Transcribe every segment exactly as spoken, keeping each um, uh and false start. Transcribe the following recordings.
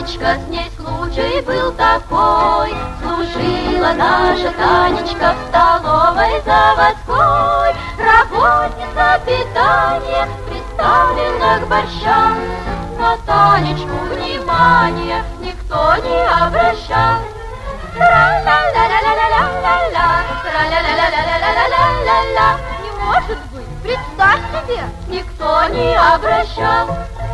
Танечка, с ней случай был такой. Служила наша Танечка в столовой заводской. Работница питания приставлена к борщам. На Танечку внимания никто не обращал. Тра-ля-ля-ля-ля-ля-ля-ля, тра-ля-ля-ля-ля-ля-ля-ля. Не может быть, представь себе, никто не обращал.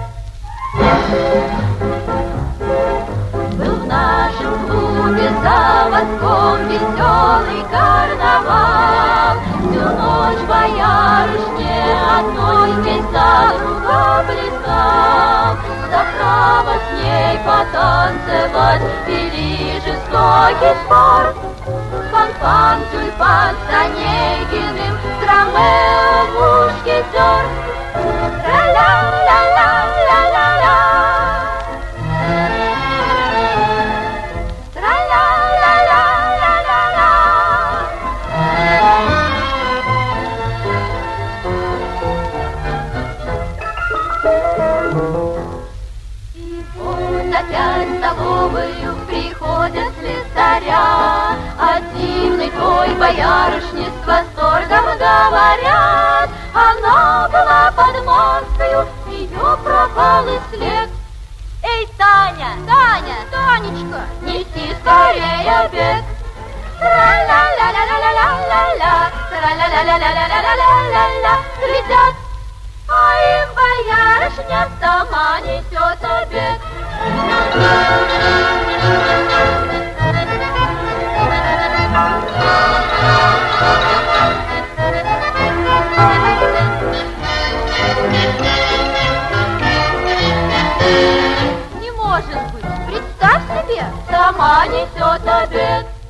Был в нашем клубе заводском веселый карнавал. Всю ночь боярышне одной весь заруба плясал. За право с ней потанцевать вели жестокий спор. Фан-фан, тюльпан с Онегиным, с Ромео мушкетер. Тра-ля-ля-ля-ля-ля-ля, тра-ля-ля-ля-ля-ля-ля. И вот опять в столовую приходят слесаря. О дивной той боярышне с восторгом говорят. Она была под маскою, ее пропал и след. Эй, Таня, Таня, Танечка, неси скорее обед. Тра-ля-ля-ля-ля-ля-ля-ля, тра-ля-ля-ля-ля-ля-ля-ля. Глядят, а им боярышня сама несет обед. Не может быть, представь себе, сама несет обед.